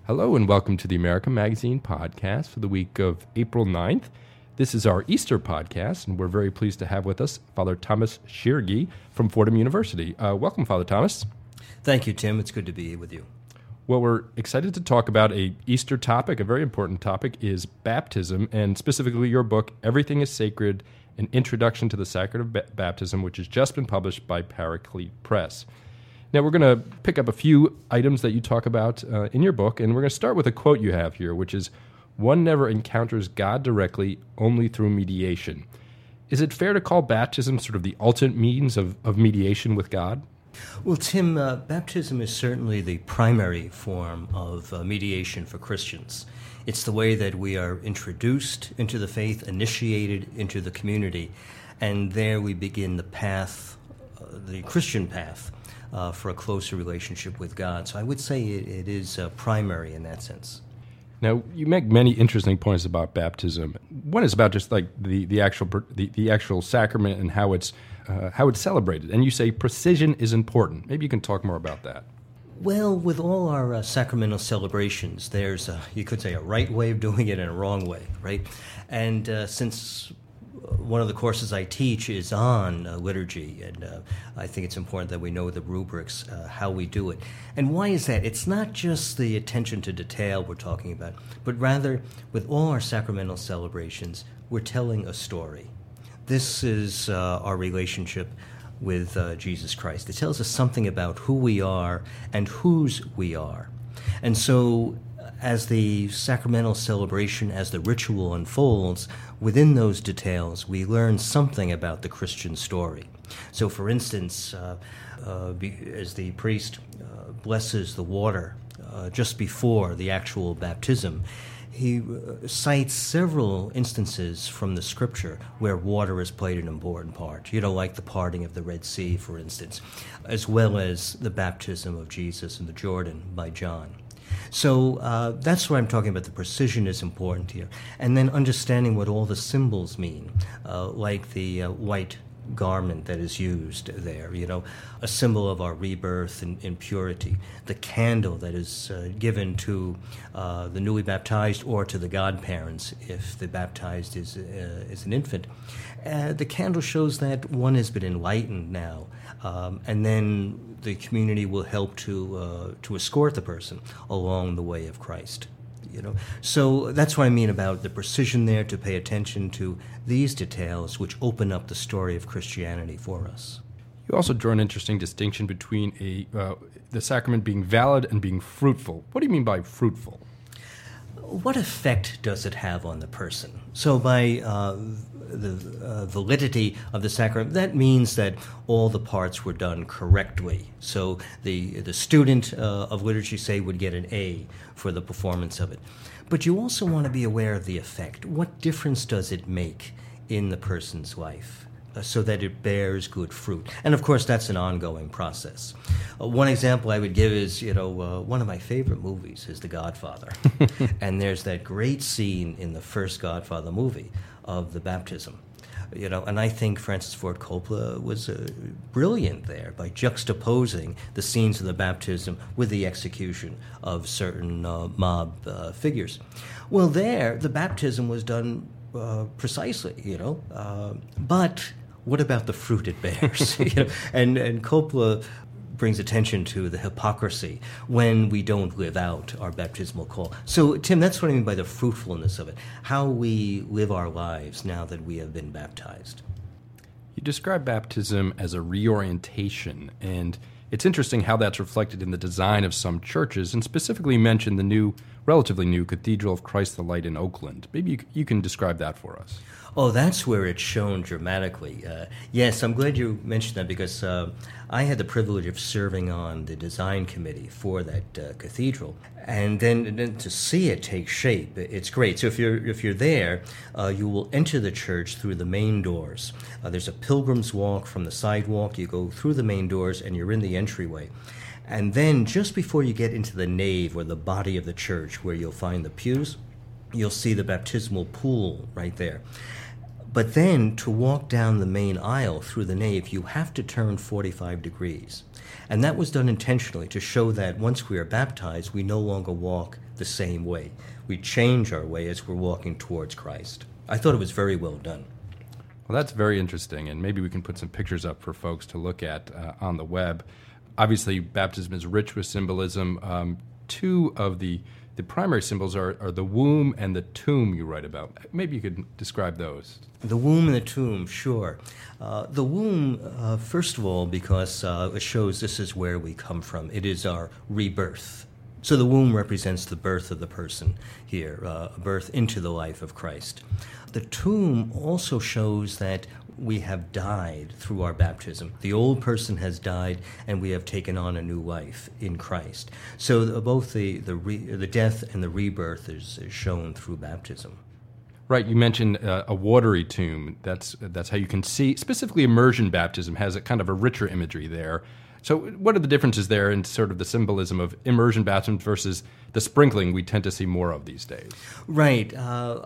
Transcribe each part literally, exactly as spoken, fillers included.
Hello and welcome to the American Magazine podcast for the week of April ninth. This is our Easter podcast, and we're very pleased to have with us Father Thomas Shirgi from Fordham University. Uh, welcome, Father Thomas. Thank you, Tim. It's good to be with you. Well, we're excited to talk about a Easter topic. A very important topic is baptism, and specifically your book, Everything is Sacred, An Introduction to the Sacrament of ba- Baptism, which has just been published by Paraclete Press. Now, we're going to pick up a few items that you talk about uh, in your book, and we're going to start with a quote you have here, which is, "One never encounters God directly, only through mediation." Is it fair to call baptism sort of the ultimate means of, of mediation with God? Well, Tim, uh, baptism is certainly the primary form of uh, mediation for Christians. It's the way that we are introduced into the faith, initiated into the community, and there we begin the path, uh, the Christian path, Uh, for a closer relationship with God. So I would say it, it is uh, primary in that sense. Now, you make many interesting points about baptism. One is about just like the, the actual the, the actual sacrament and how it's uh, how it's celebrated. And you say precision is important. Maybe you can talk more about that. Well, with all our uh, sacramental celebrations, there's, a, you could say, a right way of doing it and a wrong way, right? And uh, since one of the courses I teach is on uh, liturgy, and uh, I think it's important that we know the rubrics, uh, how we do it. And why is that? It's not just the attention to detail we're talking about, but rather, with all our sacramental celebrations, we're telling a story. This is uh, our relationship with uh, Jesus Christ. It tells us something about who we are and whose we are. And so, as the sacramental celebration, as the ritual unfolds, within those details, we learn something about the Christian story. So, for instance, uh, uh, be, as the priest uh, blesses the water uh, just before the actual baptism, he uh, cites several instances from the Scripture where water has played an important part. You know, like the parting of the Red Sea, for instance, as well as the baptism of Jesus in the Jordan by John. So uh, that's why I'm talking about. The precision is important here. And then understanding what all the symbols mean, uh, like the uh, white garment that is used there, you know, a symbol of our rebirth and, and purity, the candle that is uh, given to uh, the newly baptized or to the godparents if the baptized is, uh, is an infant. Uh, the candle shows that one has been enlightened now, um, and then the community will help to uh, to escort the person along the way of Christ. You know, so that's what I mean about the precision there, to pay attention to these details which open up the story of Christianity for us. You also draw an interesting distinction between a uh, the sacrament being valid and being fruitful. What do you mean by fruitful? What effect does it have on the person? So by uh, the uh, validity of the sacrament, that means that all the parts were done correctly. So the the student uh, of liturgy, say, would get an A for the performance of it. But you also want to be aware of the effect. What difference does it make in the person's life uh, so that it bears good fruit? And of course, that's an ongoing process. Uh, one example I would give is, you know, uh, one of my favorite movies is The Godfather. And there's that great scene in the first Godfather movie of the baptism. You know, and I think Francis Ford Coppola was uh, brilliant there by juxtaposing the scenes of the baptism with the execution of certain uh, mob uh, figures. Well, there, the baptism was done uh, precisely, you know, uh, but what about the fruit it bears? you know, and, and Coppola brings attention to the hypocrisy when we don't live out our baptismal call. So, Tim, that's what I mean by the fruitfulness of it, how we live our lives now that we have been baptized. You describe baptism as a reorientation, and it's interesting how that's reflected in the design of some churches, and specifically mention the new, relatively new Cathedral of Christ the Light in Oakland. Maybe you, you can describe that for us. Oh, that's where it's shown dramatically. Uh, yes, I'm glad you mentioned that, because uh, I had the privilege of serving on the design committee for that uh, cathedral, and then, and then to see it take shape, it's great. So if you're if you're there, uh, you will enter the church through the main doors. Uh, there's a pilgrim's walk from the sidewalk. You go through the main doors, and you're in the entryway. And then just before you get into the nave, or the body of the church, where you'll find the pews, you'll see the baptismal pool right there. But then, to walk down the main aisle through the nave, you have to turn forty-five degrees. And that was done intentionally to show that once we are baptized, we no longer walk the the same way. We change our way as we're walking towards Christ. I thought it was very well done. Well, that's very interesting, and maybe we can put some pictures up for folks to look at uh, on the web. Obviously, baptism is rich with symbolism. Um, two of the, the primary symbols are, are the womb and the tomb you write about. Maybe you could describe those. The womb and the tomb, sure. Uh, the womb, uh, first of all, because uh, it shows this is where we come from. It is our rebirth. So the womb represents the birth of the person here, uh, a birth into the life of Christ. The tomb also shows that we have died through our baptism. The old person has died, and we have taken on a new life in Christ. So the, both the the, re, the death and the rebirth is, is shown through baptism. Right, you mentioned uh, a watery tomb. That's that's how you can see, specifically immersion baptism has a kind of a richer imagery there. So what are the differences there in sort of the symbolism of immersion baptism versus the sprinkling we tend to see more of these days? Right. Uh,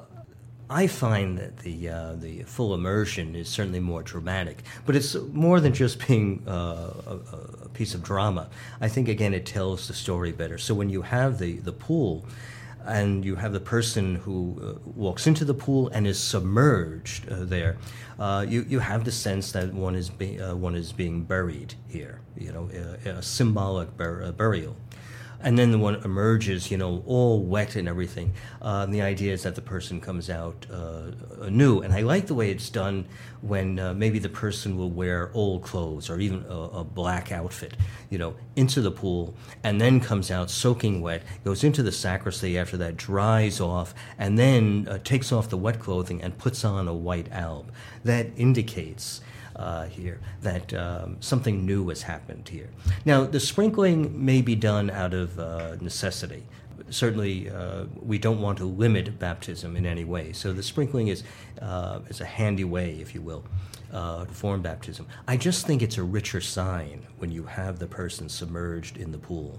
I find that the uh, the full immersion is certainly more dramatic, but it's more than just being uh, a, a piece of drama. I think, again, it tells the story better. So when you have the, the pool, and you have the person who uh, walks into the pool and is submerged uh, there, uh, you you have the sense that one is be, uh, one is being buried here, you know, a, a symbolic bur- uh, burial. And then the one emerges, you know, all wet and everything. Uh, and the idea is that the person comes out uh, anew. And I like the way it's done when uh, maybe the person will wear old clothes or even a, a black outfit, you know, into the pool, and then comes out soaking wet, goes into the sacristy after that, dries off, and then uh, takes off the wet clothing and puts on a white alb. That indicates Uh, here, that um, something new has happened here. Now, the sprinkling may be done out of uh, necessity. Certainly, uh, we don't want to limit baptism in any way. So the sprinkling is uh, is a handy way, if you will, uh, to form baptism. I just think it's a richer sign when you have the person submerged in the pool.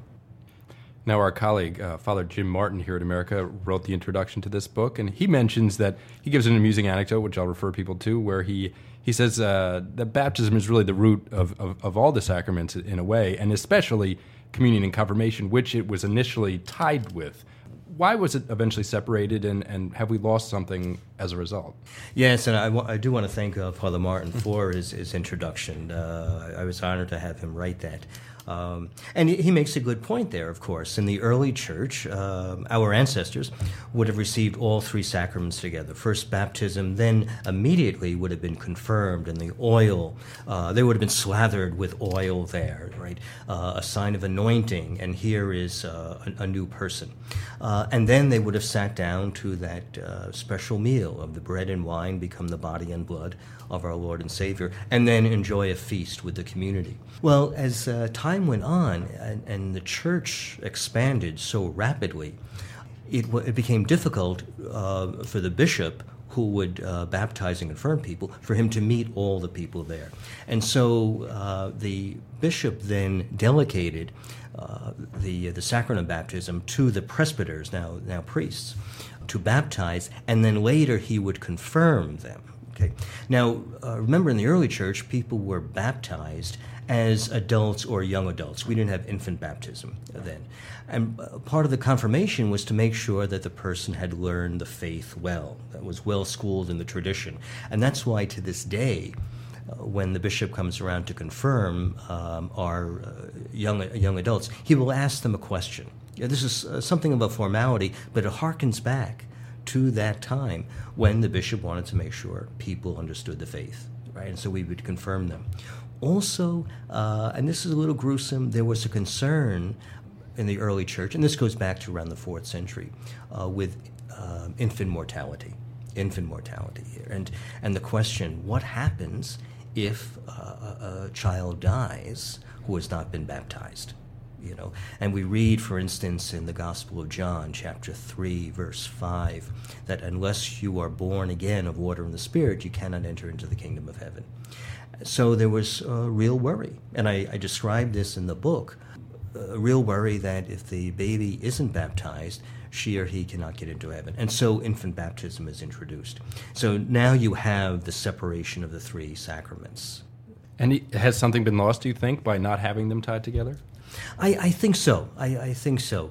Now, our colleague, uh, Father Jim Martin here at America, wrote the introduction to this book, and he mentions that he gives an amusing anecdote, which I'll refer people to, where he he says uh, that baptism is really the root of, of, of all the sacraments in a way, and especially communion and confirmation, which it was initially tied with. Why was it eventually separated, and, and have we lost something as a result? Yes, and I, w- I do want to thank uh, Father Martin for his, his introduction. Uh, I, I was honored to have him write that. Um, and he makes a good point there, of course. In the early church, uh, our ancestors would have received all three sacraments together. First baptism, then immediately would have been confirmed, and the oil, uh, they would have been slathered with oil there, right? Uh, a sign of anointing, and here is uh, a, a new person. Uh, and then they would have sat down to that uh, special meal of the bread and wine become the body and blood of our Lord and Savior, and then enjoy a feast with the community. Well, as uh, time went on and, and the church expanded so rapidly, it, w- it became difficult uh, for the bishop who would uh, baptize and confirm people, for him to meet all the people there. And so uh, the bishop then delegated uh, the the sacrament of baptism to the presbyters, now now priests, to baptize, and then later he would confirm them. Okay. Now, uh, remember, in the early church, people were baptized as adults or young adults. We didn't have infant baptism then. And uh, part of the confirmation was to make sure that the person had learned the faith well, that was well schooled in the tradition. And that's why to this day, uh, when the bishop comes around to confirm um, our uh, young, young adults, he will ask them a question. Yeah, this is uh, something of a formality, but it harkens back to that time when the bishop wanted to make sure people understood the faith, right? And so we would confirm them. Also, uh, and this is a little gruesome, there was a concern in the early church, and this goes back to around the fourth century, uh, with uh, infant mortality, infant mortality here. And, and the question, what happens if uh, a, a child dies who has not been baptized? You know, and we read, for instance, in the Gospel of John, chapter three, verse five, that unless you are born again of water and the Spirit, you cannot enter into the kingdom of heaven. So there was a real worry, and I, I described this in the book, a real worry that if the baby isn't baptized, she or he cannot get into heaven. And so infant baptism is introduced. So now you have the separation of the three sacraments. And has something been lost, do you think, by not having them tied together? I, I think so. I, I think so.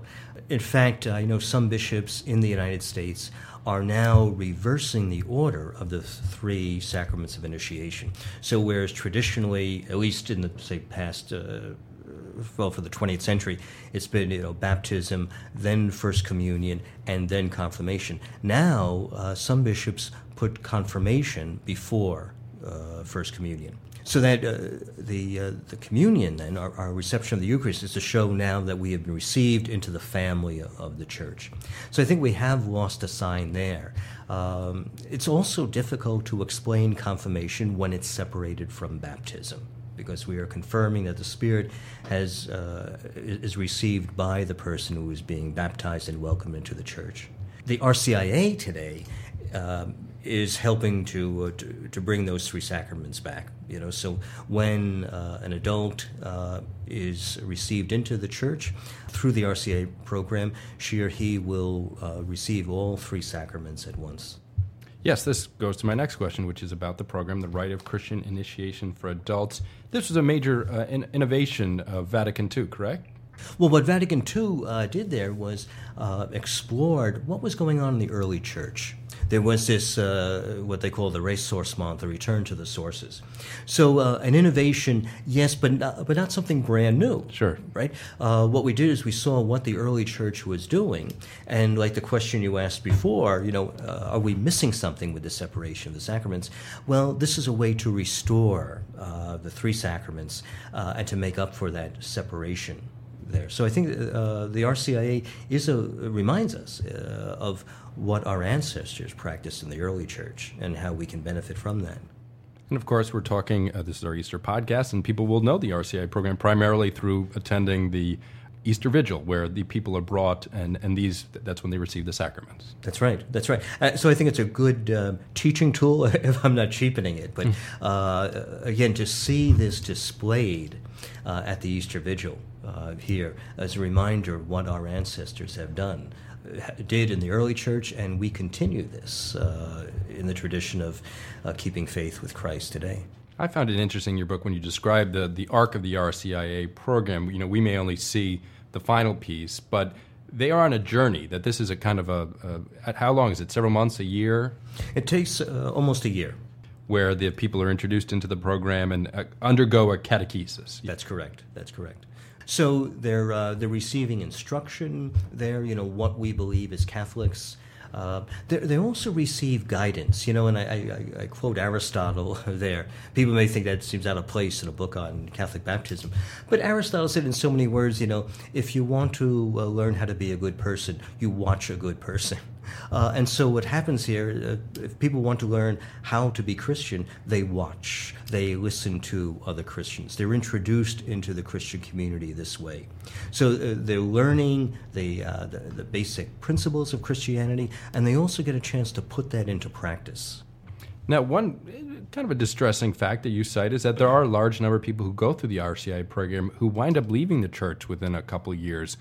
In fact, I know some bishops in the United States are now reversing the order of the three sacraments of initiation. So whereas traditionally, at least in the, say, past, uh, well, for the twentieth century, it's been, you know, baptism, then First Communion, and then confirmation. Now, uh, some bishops put confirmation before uh, First Communion. So that uh, the uh, the communion, then, our, our reception of the Eucharist, is to show now that we have been received into the family of the Church. So I think we have lost a sign there. Um, it's also difficult to explain confirmation when it's separated from baptism, because we are confirming that the Spirit has uh, is received by the person who is being baptized and welcomed into the Church. The R C I A today Uh, is helping to, uh, to to bring those three sacraments back. You know, so when uh, an adult uh, is received into the Church through the R C I A program, she or he will uh, receive all three sacraments at once. Yes, this goes to my next question, which is about the program, the Rite of Christian Initiation for Adults. This was a major uh, in- innovation of Vatican two, correct? Well, what Vatican two uh, did there was uh, explored what was going on in the early Church. There was this, uh, what they call the ressourcement, the return to the sources. So uh, an innovation, yes, but not, but not something brand new. Sure. Right? Uh, what we did is we saw what the early Church was doing, and like the question you asked before, you know, uh, are we missing something with the separation of the sacraments? Well, this is a way to restore uh, the three sacraments uh, and to make up for that separation there. So I think uh, the R C I A is a, reminds us uh, of what our ancestors practiced in the early Church and how we can benefit from that. And of course, we're talking, uh, this is our Easter podcast, and people will know the R C I A program primarily through attending the Easter Vigil, where the people are brought, and, and these that's when they receive the sacraments. That's right. That's right. Uh, so I think it's a good uh, teaching tool, if I'm not cheapening it. But uh, again, to see this displayed uh, at the Easter Vigil uh, here as a reminder of what our ancestors have done, did in the early Church, and we continue this uh, in the tradition of uh, keeping faith with Christ today. I found it interesting in your book when you described the, the arc of the R C I A program. You know, we may only see the final piece, but they are on a journey, that this is a kind of a, a how long is it, several months, a year? It takes uh, almost a year. Where the people are introduced into the program and uh, undergo a catechesis. That's correct. That's correct. So they're uh, they're receiving instruction there, you know, what we believe as Catholics. Uh, they also receive guidance, you know, and I, I, I quote Aristotle there. People may think that seems out of place in a book on Catholic baptism. But Aristotle said in so many words, you know, if you want to uh, learn how to be a good person, you watch a good person. Uh, and so what happens here, uh, if people want to learn how to be Christian, they watch, they listen to other Christians. They're introduced into the Christian community this way. So uh, they're learning the, uh, the, the basic principles of Christianity, and they also get a chance to put that into practice. Now, one kind of a distressing fact that you cite is that there are a large number of people who go through the R C I A program who wind up leaving the Church within a couple of years.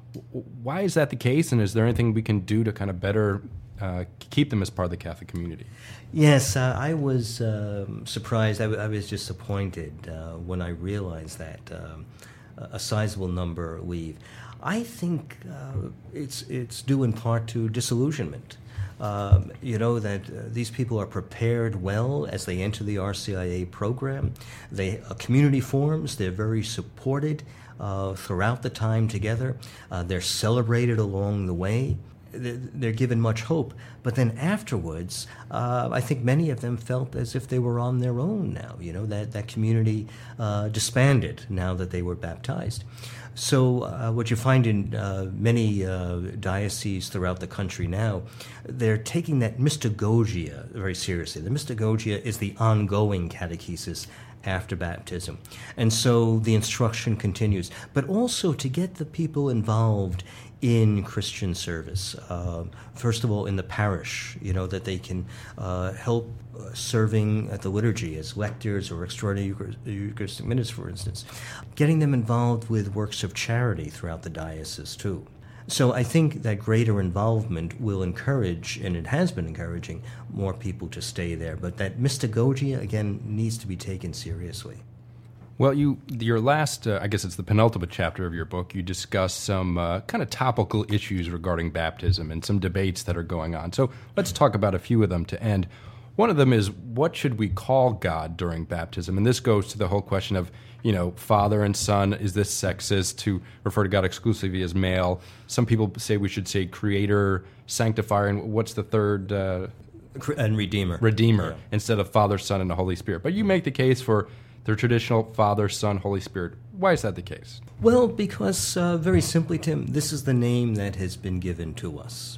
Why is that the case, and is there anything we can do to kind of better uh, keep them as part of the Catholic community? Yes, uh, I was um, surprised. I, w- I was disappointed uh, when I realized that um, a sizable number leave. I think uh, it's it's due in part to disillusionment. Um, you know, that uh, these people are prepared well as they enter the R C I A program. They uh, community forms. They're very supported Uh, throughout the time together. Uh, they're celebrated along the way. They're given much hope. But then afterwards, uh, I think many of them felt as if they were on their own now. You know, that, that community uh, disbanded now that they were baptized. So uh, what you find in uh, many uh, dioceses throughout the country now, they're taking that mystagogia very seriously. The mystagogia is the ongoing catechesis after baptism. And so the instruction continues. But also to get the people involved in Christian service. Uh, first of all, in the parish, you know, that they can uh, help uh, serving at the liturgy as lectors or extraordinary Eucharistic ministers, for instance. Getting them involved with works of charity throughout the diocese, too. So I think that greater involvement will encourage, and it has been encouraging, more people to stay there. But that mystagogia, again, needs to be taken seriously. Well, you your last, uh, I guess it's the penultimate chapter of your book, you discuss some uh, kind of topical issues regarding baptism and some debates that are going on. So let's talk about a few of them to end. One of them is, what should we call God during baptism? And this goes to the whole question of, you know, father and son. Is this sexist to refer to God exclusively as male? Some people say we should say creator, sanctifier, and what's the third? Uh, and redeemer. Redeemer, yeah. Instead of Father, Son, and the Holy Spirit. But you make the case for the traditional Father, Son, Holy Spirit. Why is that the case? Well, because uh, very simply, Tim, this is the name that has been given to us.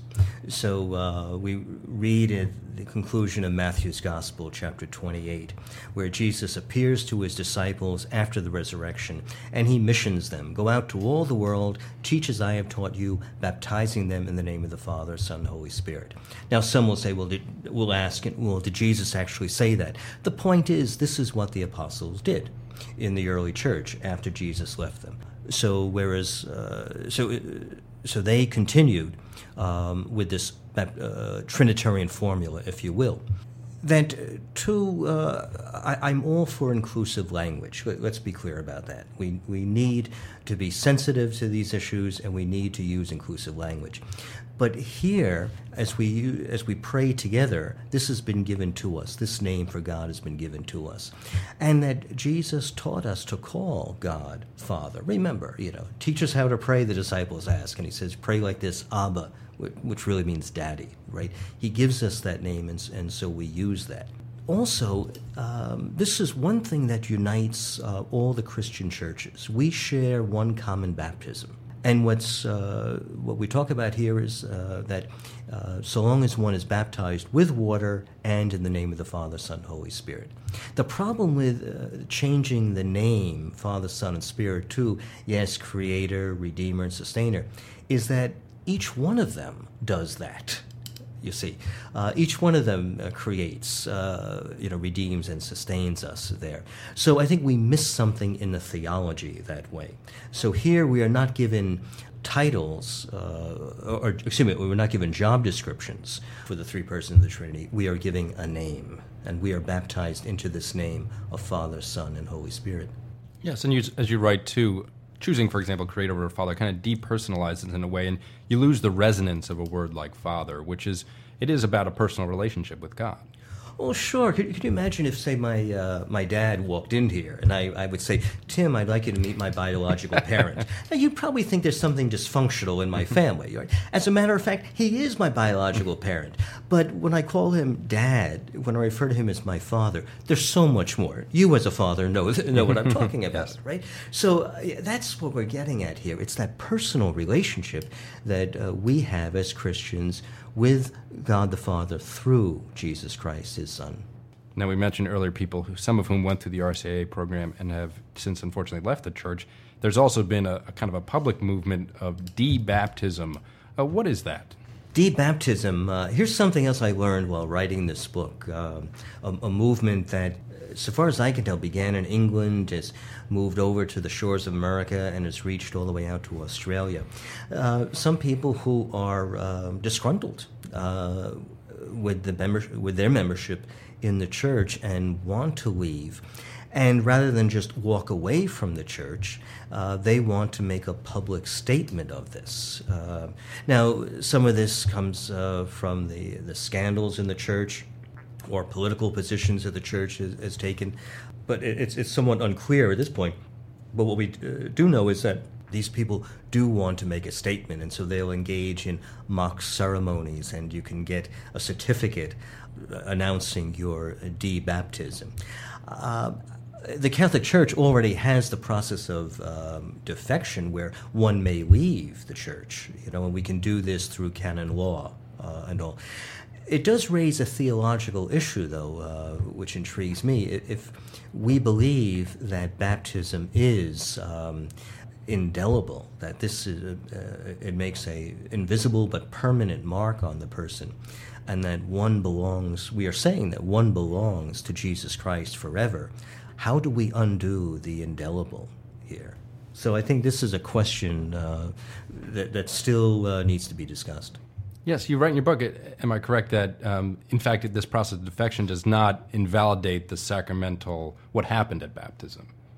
So uh, we read at the conclusion of Matthew's Gospel, chapter twenty-eight, where Jesus appears to his disciples after the resurrection, and he missions them. Go out to all the world, teach as I have taught you, baptizing them in the name of the Father, Son, and Holy Spirit. Now, some will say, well, did, we'll ask, well, did Jesus actually say that? The point is, this is what the apostles did in the early church after Jesus left them. So whereas, uh, so, so they continued um, with this uh, Trinitarian formula, if you will. That uh, to, uh, I, I'm all for inclusive language. Let's be clear about that. We we need to be sensitive to these issues, and we need to use inclusive language. But here, as we as we pray together, this has been given to us. This name for God has been given to us, and that Jesus taught us to call God Father. Remember, you know, teach us how to pray. The disciples ask, and he says, "Pray like this, Abba," which really means Daddy. Right? He gives us that name, and, and so we use that. Also, um, this is one thing that unites uh, all the Christian churches. We share one common baptism. And what's uh, what we talk about here is uh, that uh, so long as one is baptized with water and in the name of the Father, Son, Holy Spirit. The problem with uh, changing the name Father, Son, and Spirit to, yes, Creator, Redeemer, and Sustainer, is that each one of them does that. You see, uh, each one of them uh, creates, uh, you know, redeems and sustains us there. So I think we miss something in the theology that way. So here we are not given titles, uh, or excuse me, we're not given job descriptions for the three persons of the Trinity. We are giving a name, and we are baptized into this name of Father, Son, and Holy Spirit. Yes, and you, as you write too, choosing, for example, Creator over Father kind of depersonalizes it in a way, and you lose the resonance of a word like Father, which is, it is about a personal relationship with God. Well, sure. Could, could you imagine if, say, my uh, my dad walked in here and I, I would say, Tim, I'd like you to meet my biological parent. Now, you'd probably think there's something dysfunctional in my family. Right? As a matter of fact, he is my biological parent. But when I call him Dad, when I refer to him as my father, there's so much more. You as a father know, know what I'm talking about, yes. Right? So uh, that's what we're getting at here. It's that personal relationship that uh, we have as Christians with God the Father through Jesus Christ, his Son. Now, we mentioned earlier people, who, some of whom went through the R C I A program and have since unfortunately left the church. There's also been a, a kind of a public movement of de-baptism. Uh, what is that? De-baptism, uh, here's something else I learned while writing this book, uh, a, a movement that, so far as I can tell, began in England, has moved over to the shores of America, and has reached all the way out to Australia. Uh, some people who are uh, disgruntled uh, with the member- with their membership in the church and want to leave. And rather than just walk away from the church, uh, they want to make a public statement of this. Uh, now, some of this comes uh, from the, the scandals in the church, or political positions that the church has, has taken, but it, it's it's somewhat unclear at this point. But what we uh, do know is that these people do want to make a statement, and so they'll engage in mock ceremonies, and you can get a certificate announcing your de-baptism. Uh, the Catholic Church already has the process of um, defection, where one may leave the church, you know, and we can do this through canon law uh, and all. It does raise a theological issue, though, uh, which intrigues me. If we believe that baptism is um, indelible, that this is a, uh, it makes a invisible but permanent mark on the person, and that one belongs, we are saying that one belongs to Jesus Christ forever, how do we undo the indelible here? So I think this is a question uh, that, that still uh, needs to be discussed. Yes, you write in your book, am I correct, that um, in fact this process of defection does not invalidate the sacramental, what happened at baptism?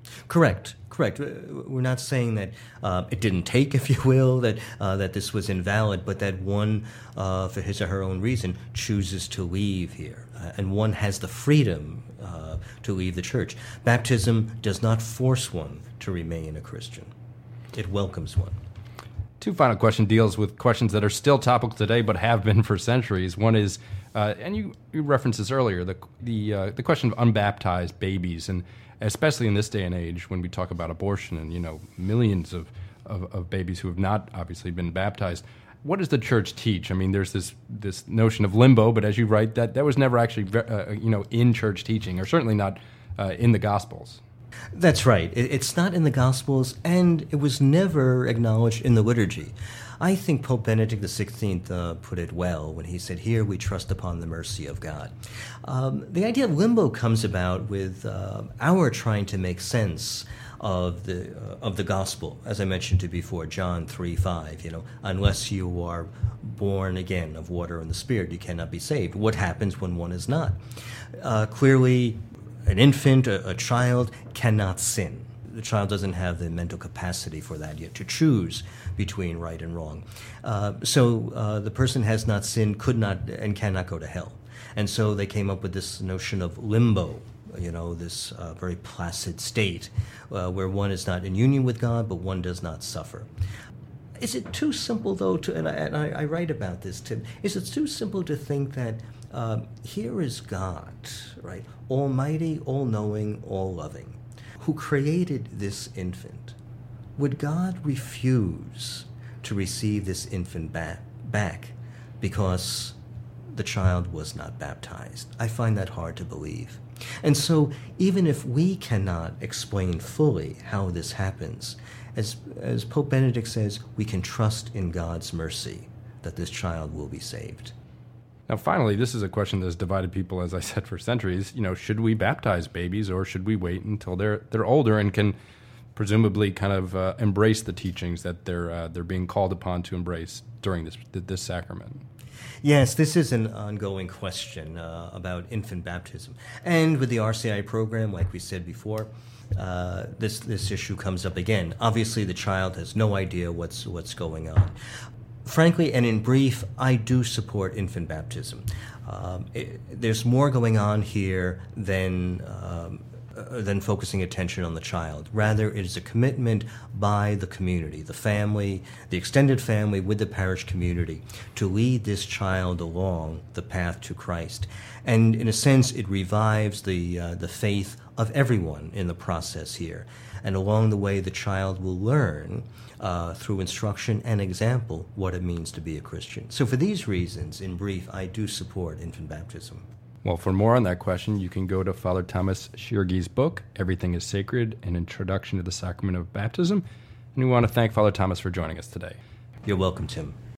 Correct, correct. Uh, We're not saying that uh, it didn't take, if you will, that uh, that this was invalid, but that one, uh, for his or her own reason, chooses to leave here, uh, and one has the freedom uh, to leave the church. Baptism does not force one to remain a Christian; it welcomes one. Two final question deals with questions that are still topical today, but have been for centuries. One is, uh, and you, you referenced this earlier, the the uh, the question of unbaptized babies, and especially in this day and age when we talk about abortion and, you know, millions of, of, of babies who have not obviously been baptized. What does the church teach? I mean, there's this this notion of limbo, but as you write, that that was never actually uh, you know in church teaching, or certainly not uh, in the Gospels. That's right. It- It's not in the Gospels, and it was never acknowledged in the liturgy. I think Pope Benedict the sixteenth uh, put it well when he said, "Here we trust upon the mercy of God." Um, the idea of limbo comes about with uh, our trying to make sense of the uh, of the gospel, as I mentioned to you before, John three five. You know, unless you are born again of water and the Spirit, you cannot be saved. What happens when one is not? Uh, clearly, an infant, a, a child, cannot sin. The child doesn't have the mental capacity for that yet to choose between right and wrong. Uh, so uh, the person has not sinned, could not, and cannot go to hell. And so they came up with this notion of limbo, you know, this uh, very placid state uh, where one is not in union with God, but one does not suffer. Is it too simple, though, to, and I, and I, I write about this, Tim, is it too simple to think that um, here is God, right, almighty, all-knowing, all-loving, who created this infant? Would God refuse to receive this infant back, back because the child was not baptized? I find that hard to believe. And so even if we cannot explain fully how this happens, as, as Pope Benedict says, we can trust in God's mercy that this child will be saved. Now, finally, this is a question that has divided people, as I said, for centuries. You know, should we baptize babies, or should we wait until they're they're older and can presumably kind of uh, embrace the teachings that they're uh, they're being called upon to embrace during this this sacrament? Yes, this is an ongoing question uh, about infant baptism. And with the R C I program, like we said before, uh, this this issue comes up again. Obviously, the child has no idea what's what's going on. Frankly, and in brief, I do support infant baptism. Um, it, there's more going on here than um, uh, than focusing attention on the child. Rather, it is a commitment by the community, the family, the extended family with the parish community, to lead this child along the path to Christ. And in a sense, it revives the uh, the faith of everyone in the process here. And along the way, the child will learn uh, through instruction and example what it means to be a Christian. So for these reasons, in brief, I do support infant baptism. Well, for more on that question, you can go to Father Thomas Shirgy's book, Everything is Sacred, An Introduction to the Sacrament of Baptism. And we want to thank Father Thomas for joining us today. You're welcome, Tim.